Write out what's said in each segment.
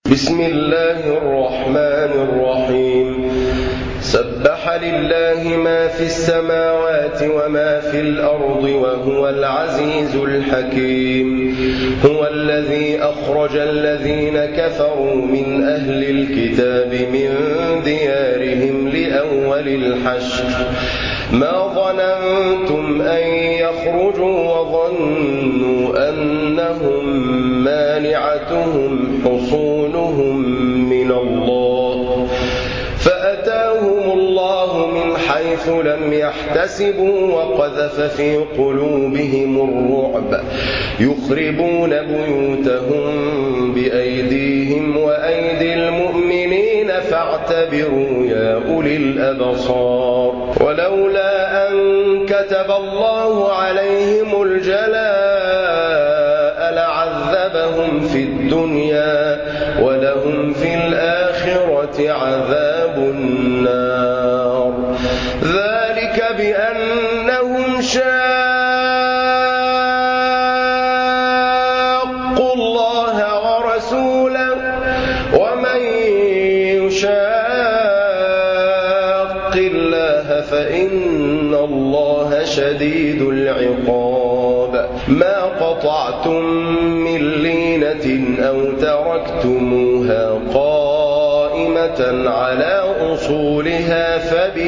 بسم الله الرحمن الرحيم سبح لله ما في السماوات وما في الأرض وهو العزيز الحكيم هو الذي أخرج الذين كفروا من أهل الكتاب من ديارهم لأول الحشر ما ظننتم أن يخرجوا وظنوا أنهم مانعتهم حصونهم من الله فأتاهم الله من حيث لم يحتسبوا وقذف في قلوبهم الرعب يخربون بيوتهم بأيديهم وأيدي المؤمنين فاعتبروا يا أولي الأبصار ولولا أن كتب الله عليهم الجلاء لعذبهم في الدنيا ولهم في الآخرة عذاب النار ذلك بأنهم شاقوا الله ورسوله ومن يشاق الله فإن الله شديد العقاب ما قطعتم من لينة أو تركتموها قائمة على أصولها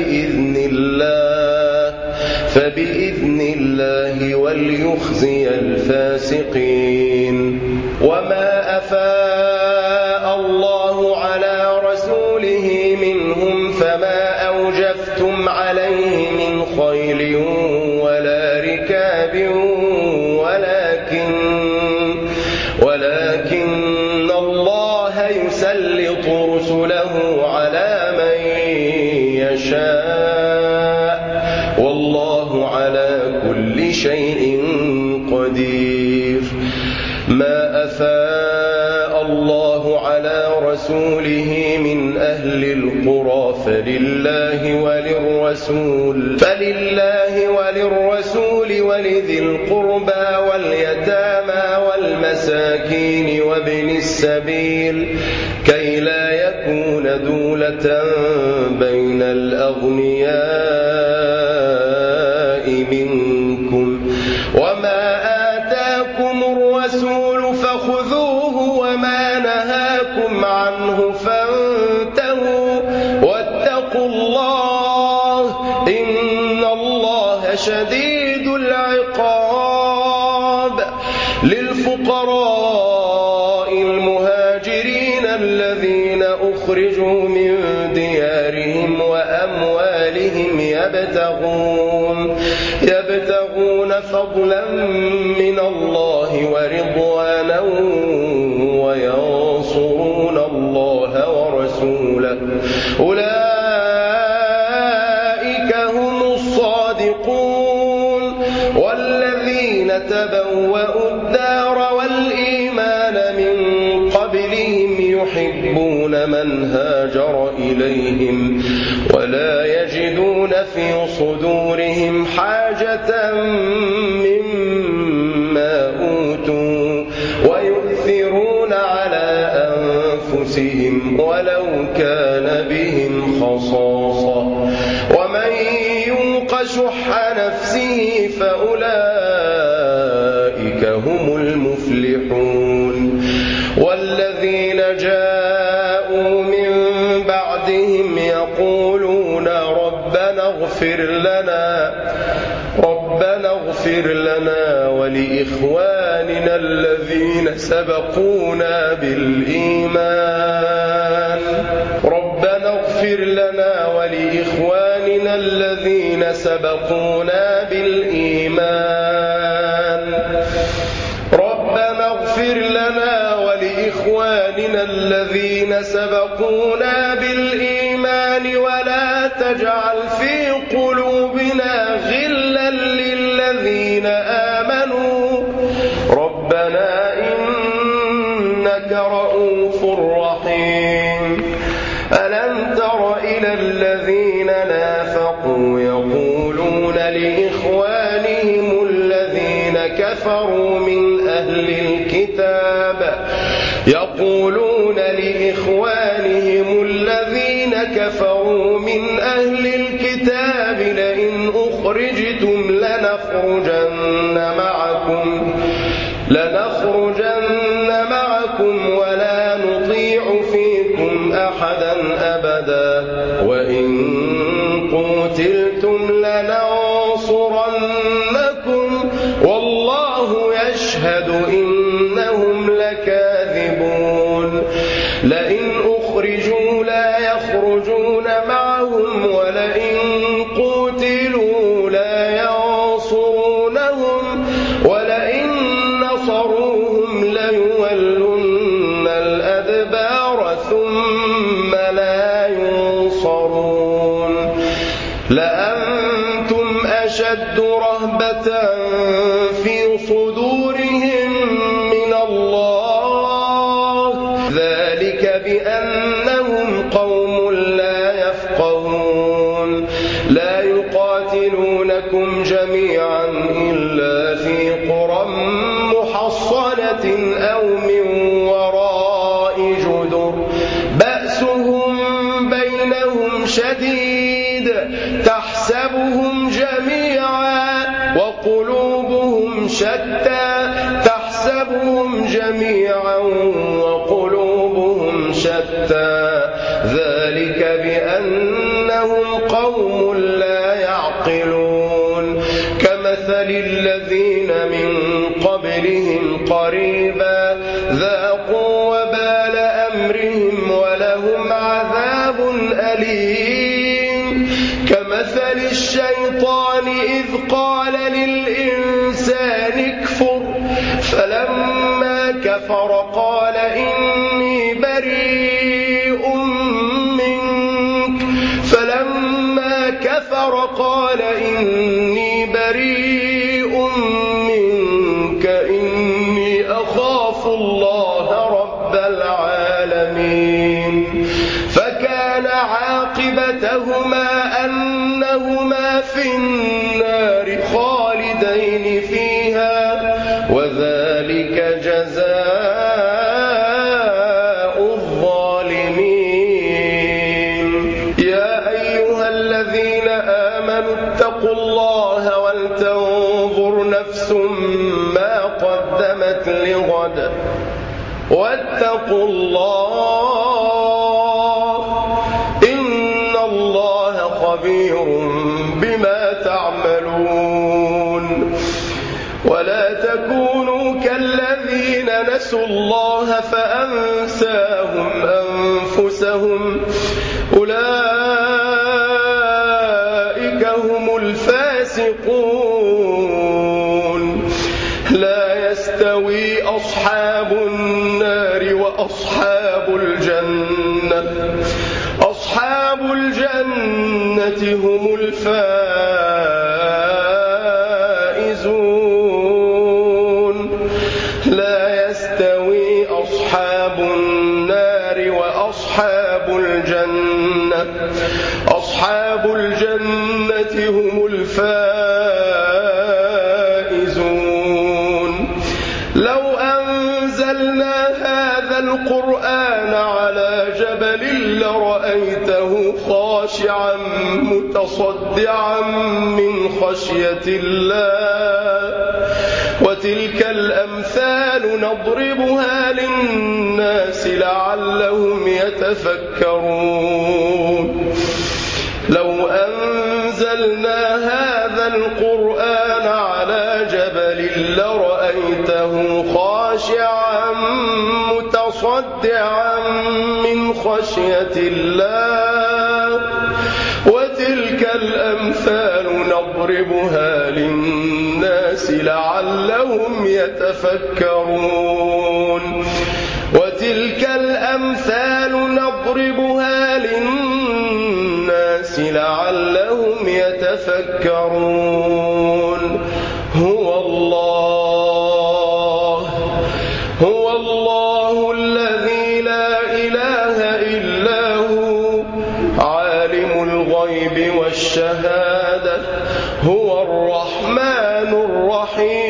فبإذن الله وليخزي الفاسقين وما أفاء الله على رسوله منهم فما أوجفتم عليه من خيل ولا ركاب ولكن الله يسلط رسله على من يشاء والله على كل شيء قدير ما أفاء الله على رسوله من أهل القرى فلله وللرسول ولذي القربى واليتامى والمساكين وابن السبيل كي لا يكون دولة بين الأغنياء منكم وما آتاكم الرسول فخذوه وما نهاكم عنه فانتهوا واتقوا الله إن الله شديد العقاب للفقراء المهاجرين الذين أخرجوا من ديارهم وأموالهم يبتغون فضلا من الله ورضوانا وينصرون الله ورسوله أولئك هم الصادقون والذين تبوأوا الدار والإيمان من قبلهم يحبون من هاجر إليهم ولا يجدون في صدورهم حاجة مما أوتوا ويؤثرون على أنفسهم ولو كان بهم خصاصة ومن يوق شح نفسه فأولئك هم المفلحون والذين جاءوا من بعدهم يقولون ربنا اغفر لنا ولإخواننا الذين سبقونا بالإيمان ربنا اغفر لنا ولإخواننا الذين سبقونا بالإيمان ربنا اغفر لنا ولإخواننا الذين سبقونا بالإيمان ولا تجعل في قلوبنا غلا للذين آمنوا ربنا إنك رؤوف رحيم ألم تر إلى الذين نافقوا يقولون لإخوانهم الذين كفروا من أهل الكتاب يقولون لإخوانهم الذين كفروا من أهل الكتاب لئن أخرجتم لنخرجن معكم ولا نطيع فيكم أحدا أبدا وإن قتلتم لننصرنكم والله يشهد إنهم لكاذبون لئن أخرجوا لا يخرجون معهم ولئن قتلوا لا ينصرونهم ولئن نصروهم ليولن الأدبار ثم لا ينصرون لأنتم أشد رهبة في صدورهم من الله ذلك بأنهم قوم لا يفقهون لا يقاتلونكم جميعا إلا في قرى محصنة أو من وراء جدر بأسهم بينهم شديد تحسبهم جميعا وقلوبهم شتى ذلك بأنهم قوم لا يعقلون كمثل الذين من قبلهم قريبا ذاقوا وبال أمرهم ولهم عذاب أليم كمثل الشيطان إذ قال للإنسان اكفر فلما كفر قال إني بريء منك إني أخاف الله رب العالمين فكان عاقبتهما أنهما في النار خالدين فيها وذلك جزاء الظالمين يا أيها الذين آمنوا اتقوا الله ولتنظر نفس ما قدمت لغد واتقوا الله إن الله خبير بما تعملون ولا تكونوا كالذين نسوا الله فأنساهم أنفسهم أولئك هم الفاسقون لا يستوي أصحاب النار وأصحاب الجنة أصحاب الجنة هم الفائزون لا يستوي أصحاب النار وأصحاب الجنة أصحاب الجنة هم الفائزون لو أنزلنا هذا القرآن على جبل لرأيته خاشعا متصدعا من خشية الله وتلك الأمثال نضربها للناس لعلهم يتفكرون لو أنزلنا هذا القرآن على جبل لرأيته خاشعا متصدعا من خشية الله وتلك الأمثال نضربها للناس لعلهم يتفكرون وتلك الأمثال نضربها للناس لعلهم يتفكرون هو الله الذي لا إله إلا هو عالم الغيب والشهادة هو الرحمن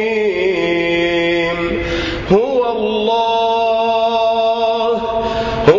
الرحيم هو الله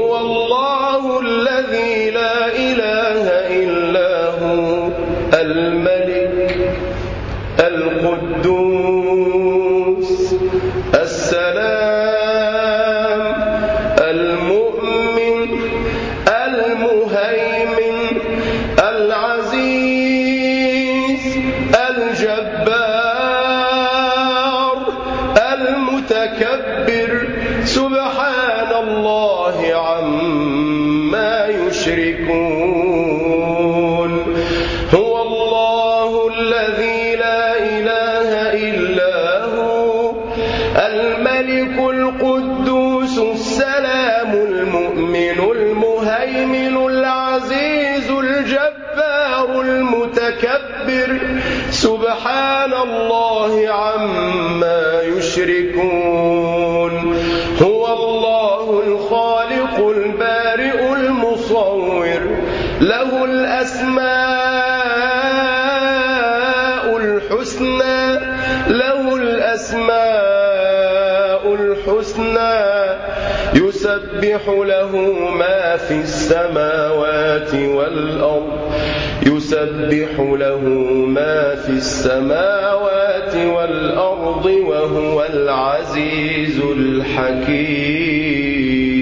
يشركون هو الله الذي لا إله إلا هو الملك القدوس السلام المؤمن المهيمن العزيز الجبار المتكبر سبحان الله عما يشركون هو الله الخالق البارئ المصور له الأسماء الحسنى يسبح له ما في السماوات والأرض وهو العزيز الحكيم